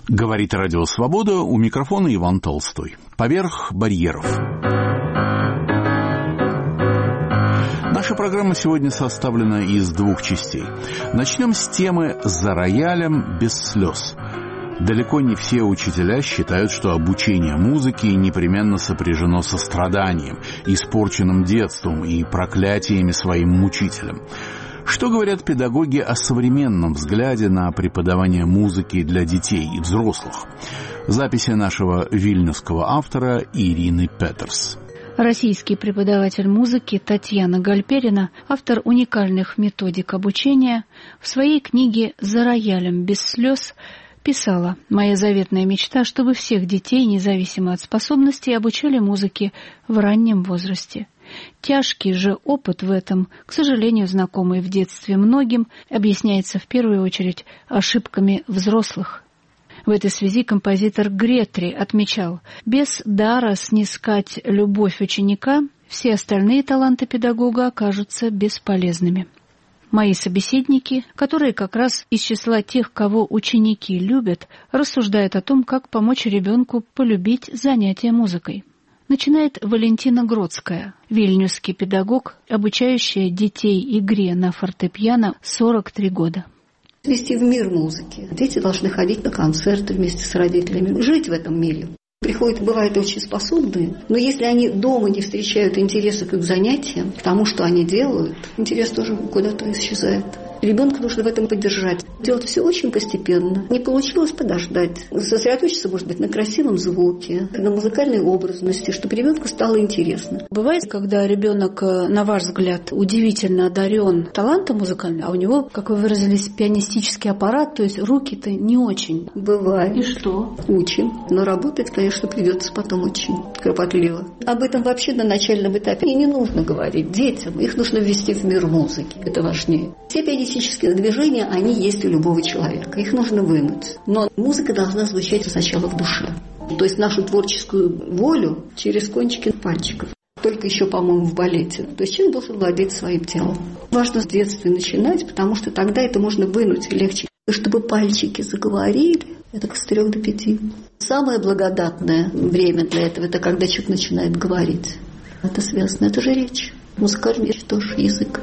Говорит Радио Свобода, у микрофона Иван Толстой. Поверх барьеров. Наша программа сегодня составлена из двух частей. Начнем с темы «За роялем без слез». Далеко не все учителя считают, что обучение музыке непременно сопряжено со страданием, испорченным детством и проклятиями своим мучителям. Что говорят педагоги о современном взгляде на преподавание музыки для детей и взрослых? Записи нашего вильнюсского автора Ирины Петерс. Российский преподаватель музыки Татьяна Гальперина, автор уникальных методик обучения, в своей книге «За роялем без слез» писала: «Моя заветная мечта, чтобы всех детей, независимо от способностей, обучали музыке в раннем возрасте. Тяжкий же опыт в этом, к сожалению, знакомый в детстве многим, объясняется в первую очередь ошибками взрослых». В этой связи композитор Гретри отмечал: «Без дара снискать любовь ученика все остальные таланты педагога окажутся бесполезными». Мои собеседники, которые как раз из числа тех, кого ученики любят, рассуждают о том, как помочь ребенку полюбить занятия музыкой. Начинает Валентина Гродская, вильнюсский педагог, обучающая детей игре на фортепиано 43 года. Вести в мир музыки. Дети должны ходить на концерты вместе с родителями, жить в этом мире. Приходят, бывают очень способные, но если они дома не встречают интереса к их занятиям, к тому, что они делают, интерес тоже куда-то исчезает. Ребенка нужно в этом поддержать. Делать все очень постепенно. Не получилось — подождать. Сосредоточиться, может быть, на красивом звуке, на музыкальной образности, чтобы ребенку стало интересно. Бывает, когда ребенок, на ваш взгляд, удивительно одарен талантом музыкальным, а у него, как вы выразились, пианистический аппарат, то есть руки-то не очень. Бывает. И что? Учим. Но работать, конечно, придется потом очень кропотливо. Об этом вообще на начальном этапе и не нужно говорить детям. Их нужно ввести в мир музыки. Это важнее. Все пианистические движения, они есть у любого человека. Их нужно вынуть. Но музыка должна звучать сначала в душе. То есть нашу творческую волю через кончики пальчиков. Только еще, по-моему, в балете. То есть человек должен владеть своим телом. Важно с детства начинать, потому что тогда это можно вынуть легче. Чтобы пальчики заговорили, это с 3 до 5. Самое благодатное время для этого — это когда человек начинает говорить. Это связано, это же речь. Музыкальная речь тоже язык.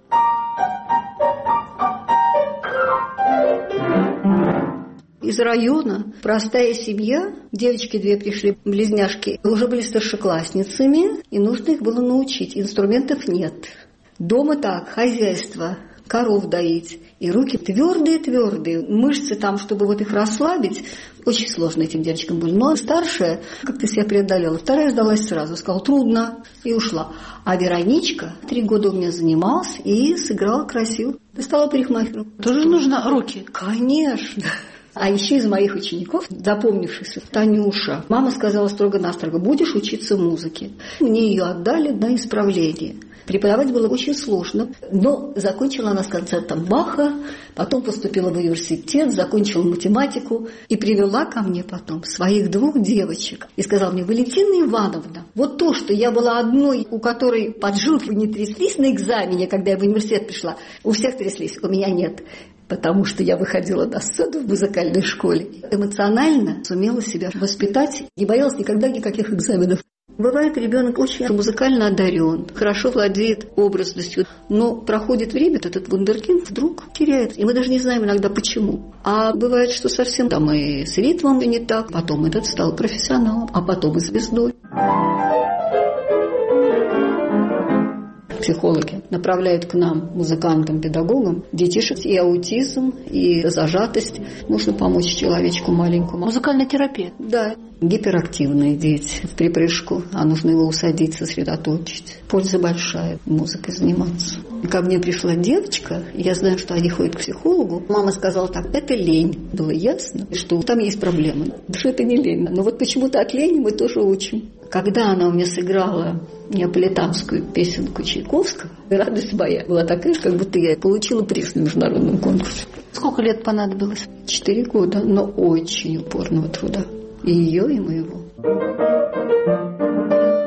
Из района простая семья, девочки 2 пришли, близняшки, уже были старшеклассницами, и нужно их было научить. Инструментов нет. Дома так, хозяйство, коров доить, и руки твердые, мышцы там, чтобы вот их расслабить, очень сложно этим девочкам было. Но старшая как-то себя преодолела, вторая сдалась сразу, сказала: трудно, и ушла. А Вероничка 3 года у меня занималась и сыграла красиво. И стала парикмахером. Тоже нужно руки? Конечно. А еще из моих учеников, запомнившихся, Танюша. Мама сказала строго-настрого: будешь учиться музыке. Мне ее отдали на исправление. Преподавать было очень сложно, но закончила она с концертом Баха, потом поступила в университет, закончила математику и привела ко мне потом своих 2 девочек. И сказала мне: Валентина Ивановна, вот то, что я была одной, у которой поджилки не тряслись на экзамене, когда я в университет пришла, у всех тряслись, у меня нет. Потому что я выходила на сцену в музыкальной школе. Эмоционально сумела себя воспитать, не боялась никогда никаких экзаменов. Бывает, ребенок очень музыкально одарен, хорошо владеет образностью, но проходит время, этот вундеркинд вдруг теряется, и мы даже не знаем иногда почему. А бывает, что совсем там и с ритмом не так, потом этот стал профессионалом, а потом и звездой. Психологи направляют к нам, музыкантам, педагогам, детишек и аутизм, и зажатость. Нужно помочь человечку маленькому. Музыкальная терапия? Да. Гиперактивные дети в припрыжку, а нужно его усадить, сосредоточить. Польза большая музыкой заниматься. Ко мне пришла девочка, я знаю, что они ходят к психологу. Мама сказала так: это лень. Было ясно, что там есть проблемы. Что это не лень. Но вот почему-то от лени мы тоже учим. Когда она у меня сыграла неаполитанскую песенку Чайковского, радость моя была такая, как будто я получила приз на международном конкурсе. Сколько лет понадобилось? 4 года, но очень упорного труда. И ее, и моего.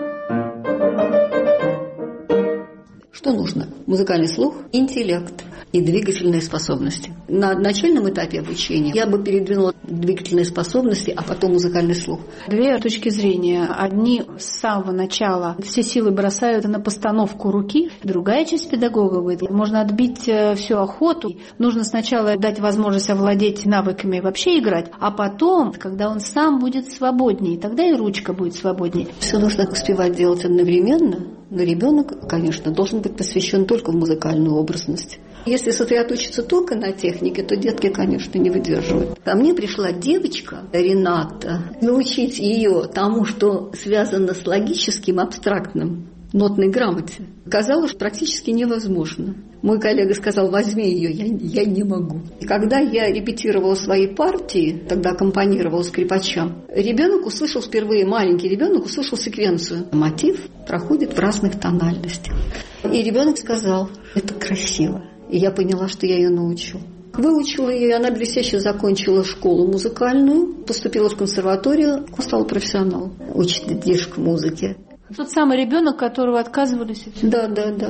Что нужно? Музыкальный слух, интеллект. и двигательные способности. На начальном этапе обучения я бы передвинула двигательные способности, а потом музыкальный слух. Две точки зрения. Одни с самого начала все силы бросают на постановку руки. Другая часть педагога говорит, можно отбить всю охоту. Нужно сначала дать возможность овладеть навыками вообще играть, а потом, когда он сам будет свободнее, тогда и ручка будет свободнее. Все нужно успевать делать одновременно, но ребенок, конечно, должен быть посвящен только в музыкальную образность. Если сосредоточиться только на технике, то детки, конечно, не выдерживают. Ко мне пришла девочка, Рената, научить ее тому, что связано с логическим, абстрактным, нотной грамоте, казалось практически невозможно. Мой коллега сказал, возьми ее, я не могу. И когда я репетировала свои партии, тогда аккомпанировала скрипачам, ребенок услышал впервые, маленький ребенок услышал секвенцию. Мотив проходит в разных тональностях. И ребенок сказал, это красиво. И я поняла, что я ее научу. Выучила ее, и она блестяще закончила школу музыкальную, поступила в консерваторию, стала профессионалом, учит детишек музыке. Тот самый ребенок, которого отказывались? Да.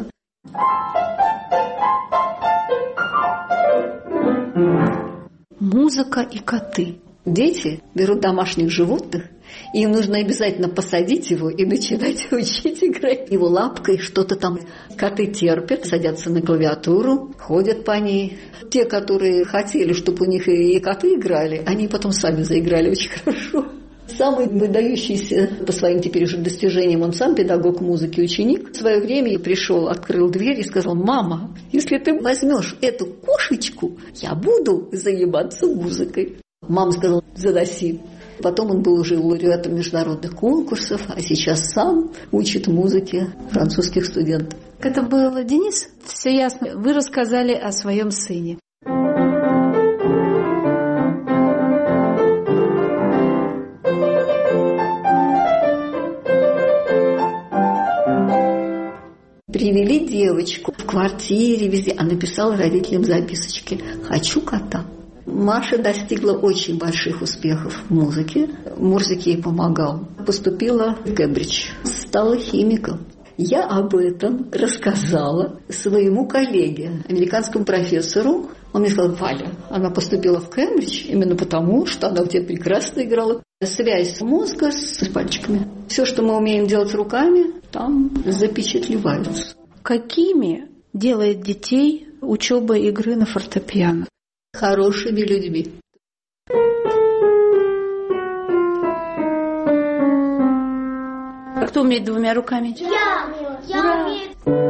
Музыка и коты. Дети берут домашних животных, и им нужно обязательно посадить его и начинать учить играть его лапкой, что-то там. Коты терпят, садятся на клавиатуру, ходят по ней. Те, которые хотели, чтобы у них и коты играли, они потом сами заиграли очень хорошо. Самый выдающийся по своим теперь уже достижениям, он сам педагог музыки, ученик. В свое время пришел, открыл дверь и сказал, мама, если ты возьмешь эту кошечку, я буду заниматься музыкой. Мама сказала, заноси. Потом он был уже лауреатом международных конкурсов, а сейчас сам учит музыке французских студентов. Это был Денис? Все ясно. Вы рассказали о своем сыне. Привели девочку в квартире, везде. Она написала родителям записочки «Хочу кота». Маша достигла очень больших успехов в музыке. Мурзик ей помогал. Поступила в Кембридж. Стала химиком. Я об этом рассказала своему коллеге, американскому профессору. Он мне сказал, Валя, она поступила в Кембридж именно потому, что она у тебя прекрасно играла. Связь мозга с пальчиками. Все, что мы умеем делать руками, там запечатлеваются. Какими делает детей учеба игры на фортепиано? Хорошими людьми. А кто умеет двумя руками? Я умею.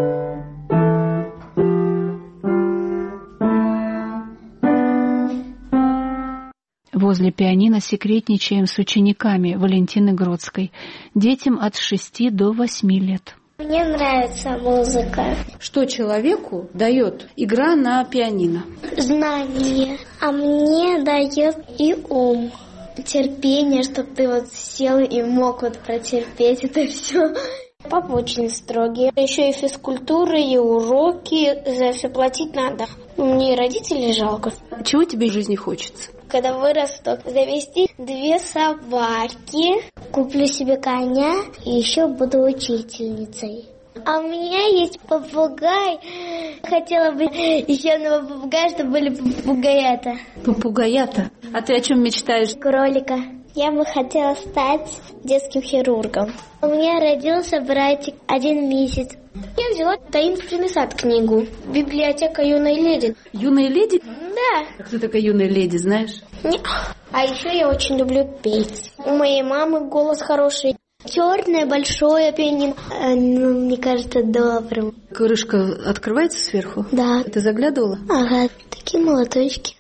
Возле пианино секретничаем с учениками Валентины Гродской, детям от 6 до 8 лет. Мне нравится музыка. Что человеку дает игра на пианино? Знание. А мне дает и ум. Терпение, чтобы ты вот сел и мог вот протерпеть это все. Папа очень строгий. Еще и физкультура, и уроки. За все платить надо. Мне и родителей жалко. Чего тебе в жизни хочется? Когда вырасту, завести 2 собаки, куплю себе коня и еще буду учительницей. А у меня есть попугай. Хотела бы еще одного попугая, чтобы были попугаята. Попугаята? А ты о чем мечтаешь? Кролика. Я бы хотела стать детским хирургом. У меня родился братик 1 месяц. Я взяла «Таинственный сад» книгу. Библиотека юной леди. Юная леди? Да. А кто такая юная леди, знаешь? Нет. А еще я очень люблю петь. У моей мамы голос хороший. Черное большое пианино. Мне кажется, добрым. Крышка открывается сверху? Да. Ты заглядывала? Ага, такие молоточки.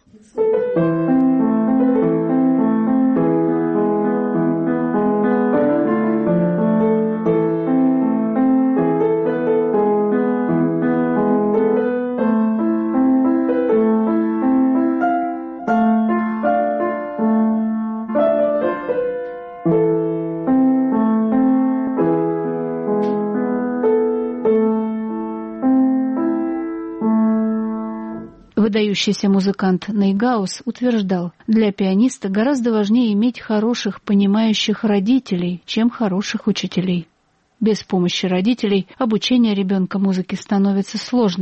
Выдающийся музыкант Нейгаус утверждал, для пианиста гораздо важнее иметь хороших, понимающих родителей, чем хороших учителей. Без помощи родителей обучение ребенка музыке становится сложным.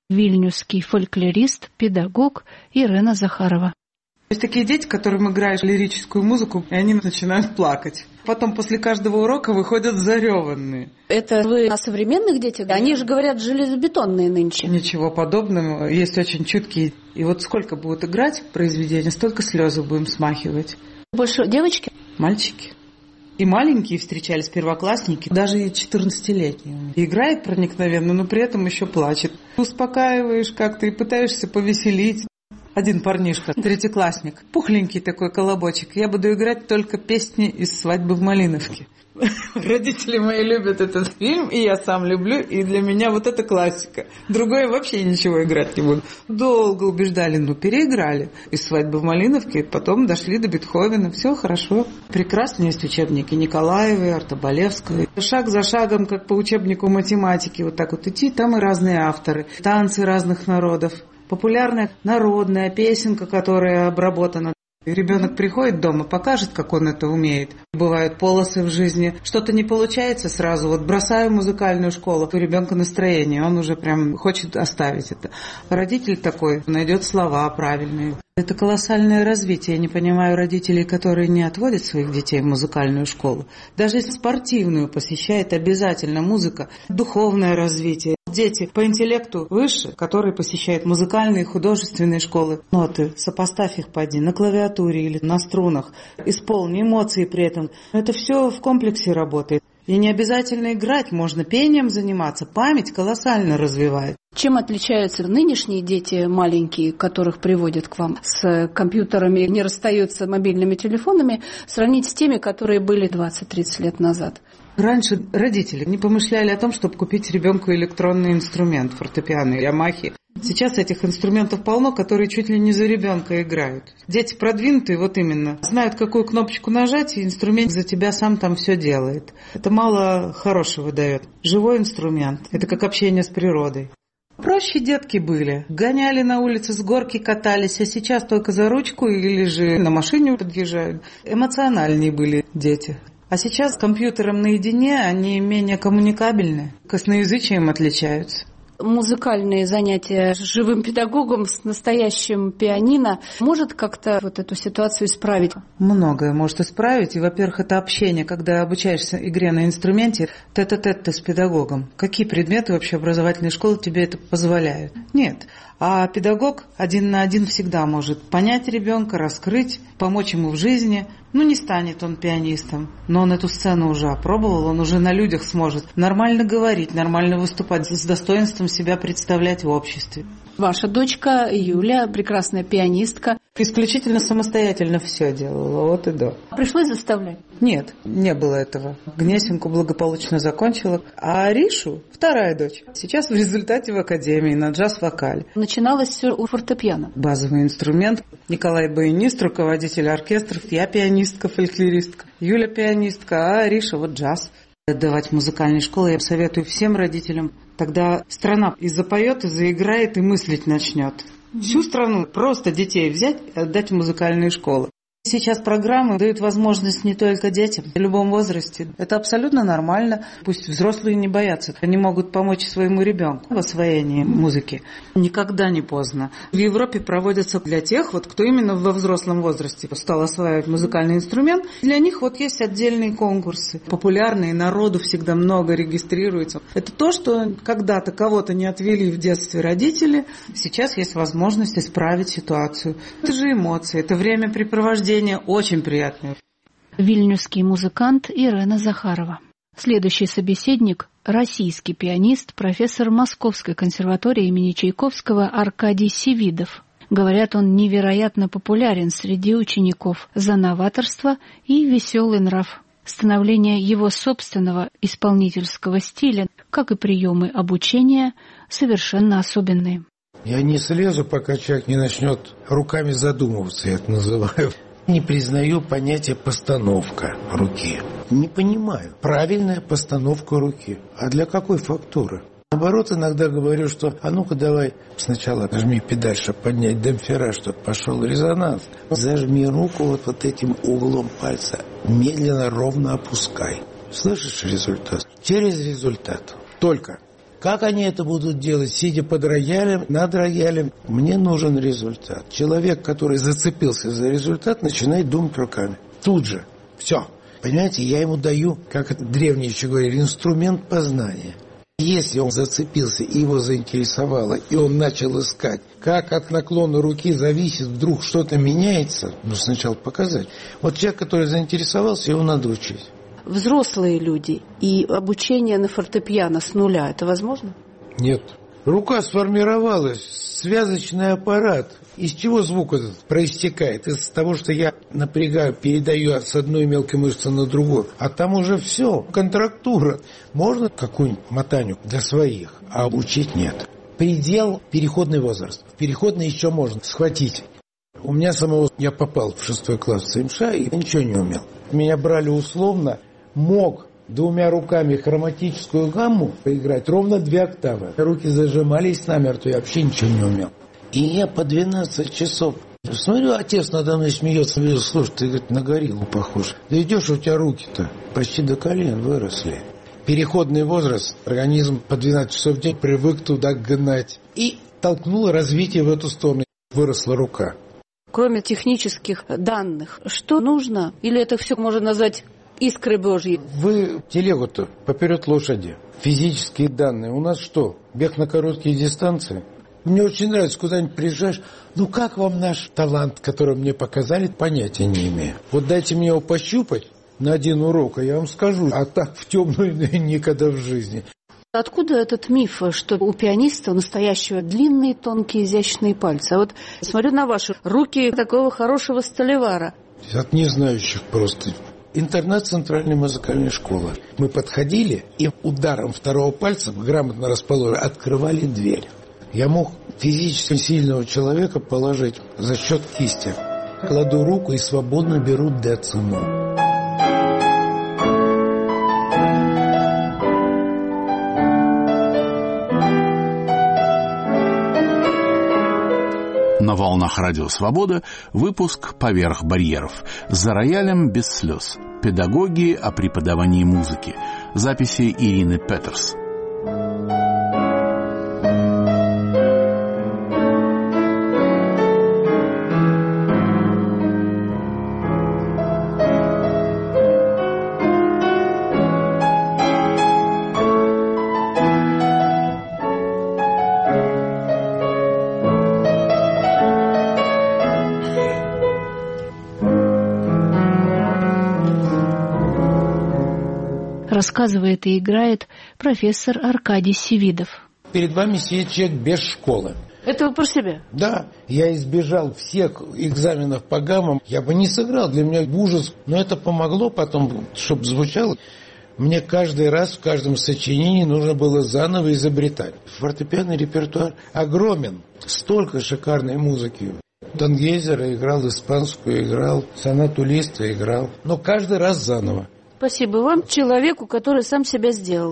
Вильнюсский фольклорист, педагог Ирена Захарова. Есть такие дети, которым играешь лирическую музыку, и они начинают плакать. Потом после каждого урока выходят зареванные. Это вы о современных детях? Они же, говорят, железобетонные нынче. Ничего подобного. Есть очень чуткие. И вот сколько будут играть произведения, столько слезы будем смахивать. Больше девочки? Мальчики. И маленькие встречались первоклассники, даже и 14-летние. Играет проникновенно, но при этом еще плачет. Успокаиваешь как-то и пытаешься повеселить. Один парнишка, третьеклассник, пухленький такой колобочек. Я буду играть только песни из «Свадьбы в Малиновке». Родители мои любят этот фильм, и я сам люблю, и для меня вот это классика. Другое вообще ничего играть не буду. Долго убеждали, переиграли из «Свадьбы в Малиновке», потом дошли до Бетховена, все хорошо. Прекрасно есть учебники Николаевой, Артобалевской. Шаг за шагом, как по учебнику математики, вот так вот идти, там и разные авторы, танцы разных народов. Популярная народная песенка, которая обработана. Ребенок приходит дома, покажет, как он это умеет. Бывают полосы в жизни. Что-то не получается сразу. Вот бросаю музыкальную школу, у ребенка настроение, он уже прям хочет оставить это. Родитель такой найдет слова правильные. Это колоссальное развитие. Я не понимаю родителей, которые не отводят своих детей в музыкальную школу. Даже если спортивную посещает, обязательно музыка, духовное развитие. Дети по интеллекту выше, которые посещают музыкальные, художественные школы. Ноты, сопоставь их, поди, на клавиатуре или на струнах. Исполни эмоции при этом. Это все в комплексе работает. И не обязательно играть, можно пением заниматься. Память колоссально развивает. Чем отличаются нынешние дети маленькие, которых приводят к вам с компьютерами, не расстаются с мобильными телефонами, сравнить с теми, которые были 20-30 лет назад? Раньше родители не помышляли о том, чтобы купить ребенку электронный инструмент, фортепиано, ямахи. Сейчас этих инструментов полно, которые чуть ли не за ребенка играют. Дети продвинутые, вот именно, знают, какую кнопочку нажать, и инструмент за тебя сам там все делает. Это мало хорошего дает. Живой инструмент. Это как общение с природой. Проще детки были. Гоняли на улице, с горки катались, а сейчас только за ручку или же на машине подъезжают. Эмоциональнее были дети. А сейчас с компьютером наедине они менее коммуникабельны, косноязычием отличаются. Музыкальные занятия с живым педагогом, с настоящим пианино может как-то вот эту ситуацию исправить? Многое может исправить. И, во-первых, это общение, когда обучаешься игре на инструменте, тет-а-тет с педагогом. Какие предметы вообще образовательной школы тебе это позволяют? Нет. А педагог один на один всегда может понять ребенка, раскрыть, помочь ему в жизни. Не станет он пианистом, но он эту сцену уже опробовал, он уже на людях сможет нормально говорить, нормально выступать, с достоинством себя представлять в обществе. Ваша дочка Юля, прекрасная пианистка. Исключительно самостоятельно все делала, от и до. Пришлось заставлять? Нет, не было этого. Гнесинку благополучно закончила. А Аришу, вторая дочь, сейчас в результате в академии на джаз-вокаль. Начиналось все у фортепиано. Базовый инструмент. Николай баянист, руководитель оркестров. Я пианистка, фольклористка. Юля пианистка, а Ариша вот джаз. Отдавать в музыкальные школы я советую всем родителям. Тогда страна и запоет, и заиграет, и мыслить начнет. Всю страну просто детей взять и отдать в музыкальные школы. Сейчас программы дают возможность не только детям, в любом возрасте. Это абсолютно нормально. Пусть взрослые не боятся. Они могут помочь своему ребенку в освоении музыки. Никогда не поздно. В Европе проводятся для тех, кто именно во взрослом возрасте стал осваивать музыкальный инструмент. Для них есть отдельные конкурсы. Популярные, народу всегда много регистрируется. Это то, что когда-то кого-то не отвели в детстве родители. Сейчас есть возможность исправить ситуацию. Это же эмоции, это времяпрепровождение. Очень приятное. Вильнюсский музыкант Ирена Захарова. Следующий собеседник – российский пианист, профессор Московской консерватории имени Чайковского Аркадий Севидов. Говорят, он невероятно популярен среди учеников за новаторство и веселый нрав. Становление его собственного исполнительского стиля, как и приемы обучения, совершенно особенные. Я не слезу, пока человек не начнет руками задумываться, я это называю. Не признаю понятие «постановка руки». Не понимаю. Правильная постановка руки. А для какой фактуры? Наоборот, иногда говорю, что а ну-ка давай сначала нажми педаль, чтобы поднять демпфера, чтобы пошел резонанс. Зажми руку вот этим углом пальца. Медленно, ровно опускай. Слышишь результат? Через результат. Только Как они это будут делать, сидя под роялем, над роялем? Мне нужен результат. Человек, который зацепился за результат, начинает думать руками. Тут же. Все. Понимаете, я ему даю, как это древние еще говорили, инструмент познания. Если он зацепился и его заинтересовало, и он начал искать, как от наклона руки зависит, вдруг что-то меняется, сначала показать. Вот человек, который заинтересовался, его надо учить. Взрослые люди и обучение на фортепиано с нуля, это возможно? Нет. Рука сформировалась, связочный аппарат. Из чего звук этот проистекает? Из того, что я напрягаю, передаю с одной мелкой мышцы на другую. А там уже все, контрактура. Можно какую-нибудь мотанию для своих, а учить нет. Предел – переходный возраст. В переходный еще можно схватить. У меня самого, я попал в 6 класс в ЦМШ и ничего не умел. Меня брали условно, мог двумя руками хроматическую гамму поиграть ровно 2 октавы. Руки зажимались намертво, я вообще ничего не умел. И я по 12 часов смотрю, отец надо мной смеется, говорит, слушай, ты, говорит, на гориллу похож. Да идешь, у тебя руки-то почти до колен выросли. Переходный возраст, организм по 12 часов в день привык туда гнать. И толкнуло развитие в эту сторону. Выросла рука. Кроме технических данных, что нужно? Или это все можно назвать искры Божьи? Вы телегу-то поперед лошади. Физические данные. У нас что? Бег на короткие дистанции? Мне очень нравится, куда-нибудь приезжаешь. Ну как вам наш талант, который мне показали, понятия не имею. Вот дайте мне его пощупать на один урок, а я вам скажу. А так в темную никогда в жизни. Откуда этот миф, что у пианиста настоящего длинные, тонкие, изящные пальцы? А вот смотрю на ваши руки такого хорошего столевара. От незнающих просто. Интернат центральной музыкальной школы. Мы подходили и ударом второго пальца, грамотно расположенным, открывали дверь. Я мог физически сильного человека положить за счет кисти. Кладу руку и свободно беру дециму. На волнах Радио Свобода выпуск «Поверх барьеров». За роялем без слез. Педагоги о преподавании музыки. Записи Ирины Петерс. Рассказывает и играет профессор Аркадий Севидов. Перед вами сидит человек без школы. Это вы про себя? Да, я избежал всех экзаменов по гаммам. Я бы не сыграл, для меня ужас. Но это помогло потом, чтобы звучало. Мне каждый раз в каждом сочинении нужно было заново изобретать. Фортепианный репертуар огромен. Столько шикарной музыки. Тангейзера играл, испанскую играл, сонату Листа играл. Но каждый раз заново. Спасибо вам, человеку, который сам себя сделал.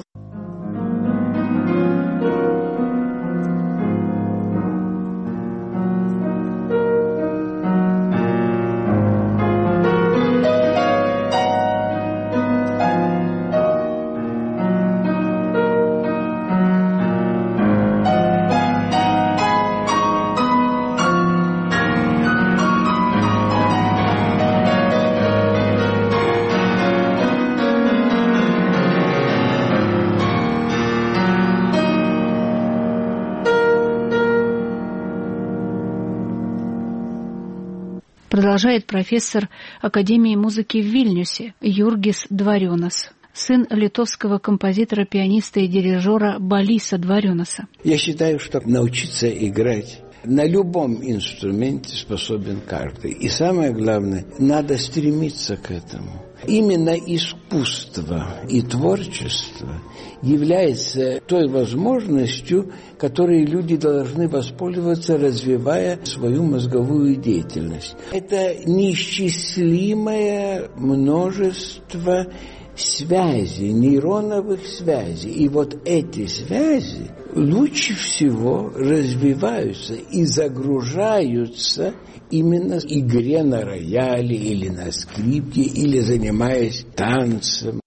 Продолжает профессор Академии музыки в Вильнюсе Юргис Дворёнас, сын литовского композитора, пианиста и дирижера Балиса Дворёнаса. Я считаю, что научиться играть на любом инструменте способен каждый. И самое главное, надо стремиться к этому. Именно искусство и творчество является той возможностью, которой люди должны воспользоваться, развивая свою мозговую деятельность. Это неисчислимое множество связей, нейроновых связей. И вот эти связи лучше всего развиваются и загружаются именно в игре на рояле или на скрипке, или занимаясь танцем.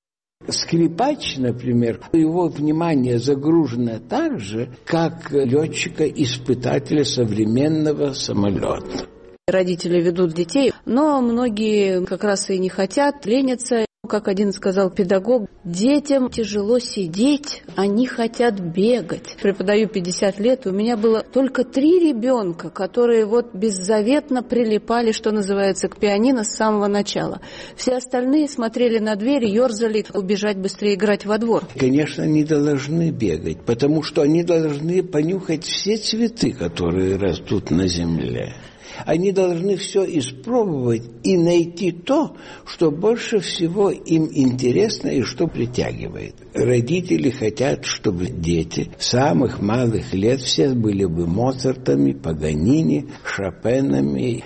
Скрипач, например, его внимание загружено так же, как летчика-испытателя современного самолета. Родители ведут детей, но многие как раз и не хотят, ленятся. Как один сказал педагог, детям тяжело сидеть, они хотят бегать. Преподаю 50 лет, у меня было только 3 ребенка, которые вот беззаветно прилипали, что называется, к пианино с самого начала. Все остальные смотрели на дверь, ерзали, убежать быстрее играть во двор. Конечно, они должны бегать, потому что они должны понюхать все цветы, которые растут на земле. Они должны все испробовать и найти то, что больше всего им интересно и что притягивает. Родители хотят, чтобы дети с самых малых лет все были бы Моцартами, Паганини, Шопенами.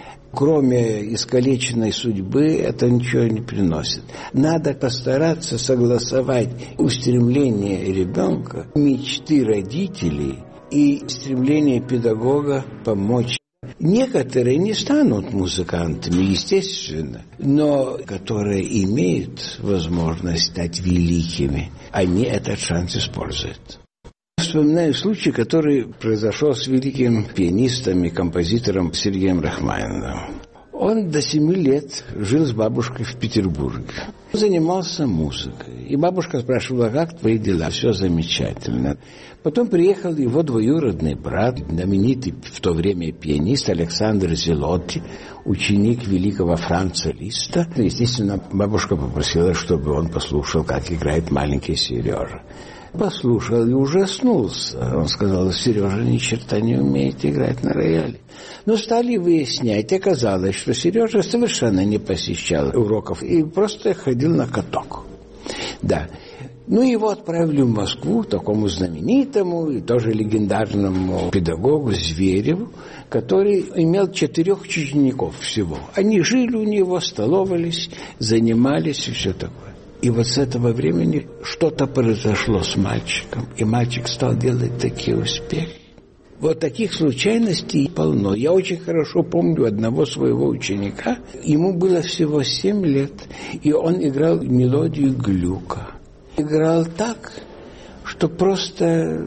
Кроме искалеченной судьбы это ничего не приносит. Надо постараться согласовать устремление ребенка, мечты родителей и стремление педагога помочь. Некоторые не станут музыкантами, естественно, но которые имеют возможность стать великими, они этот шанс используют. Вспоминаю случай, который произошел с великим пианистом и композитором Сергеем Рахманиновым. Он до 7 лет жил с бабушкой в Петербурге. Занимался музыкой. И бабушка спрашивала, как твои дела? Все замечательно. Потом приехал его двоюродный брат, знаменитый в то время пианист Александр Зелотти, ученик великого Франца Листа. Естественно, бабушка попросила, чтобы он послушал, как играет маленький Сережа. Послушал и ужаснулся. Он сказал, Сережа ни черта не умеет играть на рояле. Но стали выяснять, оказалось, что Сережа совершенно не посещал уроков и просто ходил на каток. Да. Ну, его отправили в Москву, такому знаменитому и тоже легендарному педагогу Звереву, который имел 4 учеников всего. Они жили у него, столовались, занимались и все такое. И вот с этого времени что-то произошло с мальчиком, и мальчик стал делать такие успехи. Вот таких случайностей полно. Я очень хорошо помню одного своего ученика. Ему было всего 7 лет, и он играл мелодию Глюка. Играл так, что просто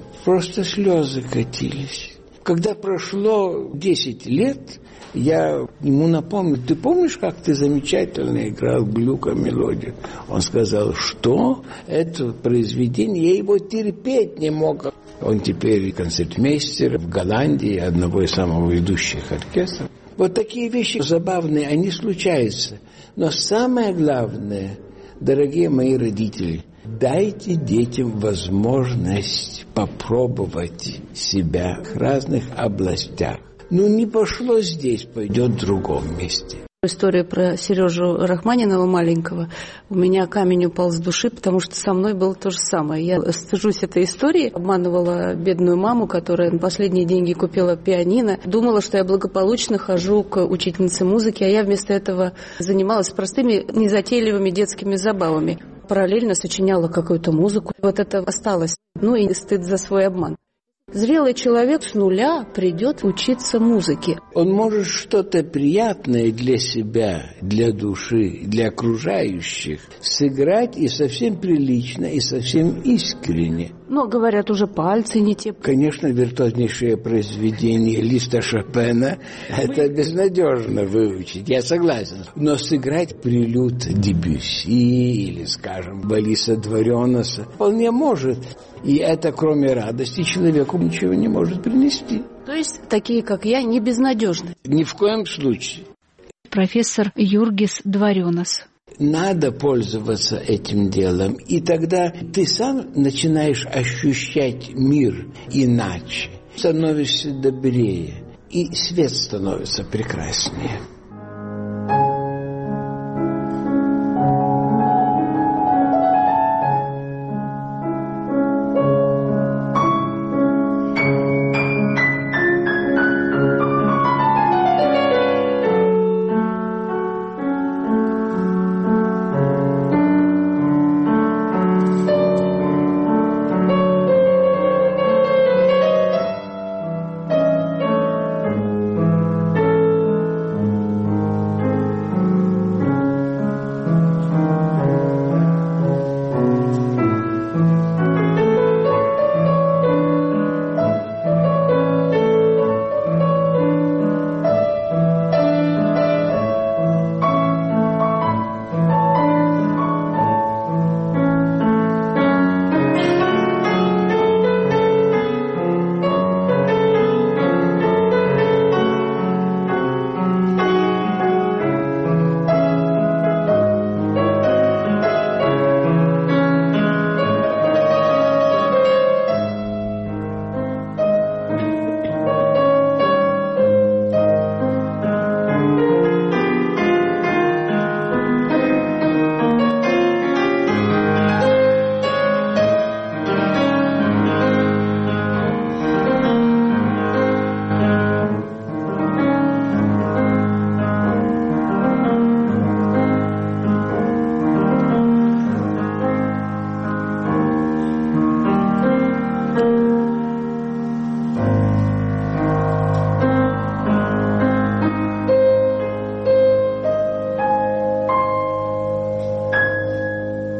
слезы катились. Когда прошло 10 лет, я ему напомнил, ты помнишь, как ты замечательно играл Глюка мелодию? Он сказал, что это произведение, я его терпеть не мог. Он теперь концертмейстер в Голландии, одного из самых ведущих оркестров. Вот такие вещи забавные, они случаются. Но самое главное, дорогие мои родители, дайте детям возможность попробовать себя в разных областях. Ну, не пошло здесь, пойдет в другом месте. История про Сережу Рахманинова маленького. У меня камень упал с души, потому что со мной было то же самое. Я стыжусь этой истории. Обманывала бедную маму, которая на последние деньги купила пианино. Думала, что я благополучно хожу к учительнице музыки, а я вместо этого занималась простыми, незатейливыми детскими забавами. Параллельно сочиняла какую-то музыку. Вот это осталось. Ну и стыд за свой обман. Зрелый человек с нуля придет учиться музыке. Он может что-то приятное для себя, для души, для окружающих сыграть и совсем прилично, и совсем искренне. Но, говорят, уже пальцы не те. Конечно, виртуознейшее произведение Листа Шопена это безнадежно выучить, я согласен. Но сыграть прелюд Дебюсси или, скажем, Бориса Дворёноса вполне может. И это, кроме радости, человеку ничего не может принести. То есть, такие, как я, не безнадежны? Ни в коем случае. Профессор Юргис Дворёнос. Надо пользоваться этим делом, и тогда ты сам начинаешь ощущать мир иначе, становишься добрее, и свет становится прекраснее.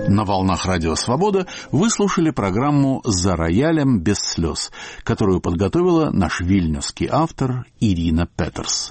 На волнах Радио Свобода вы слушали программу «За роялем без слез», которую подготовила наш вильнюсский автор Ирина Петерс.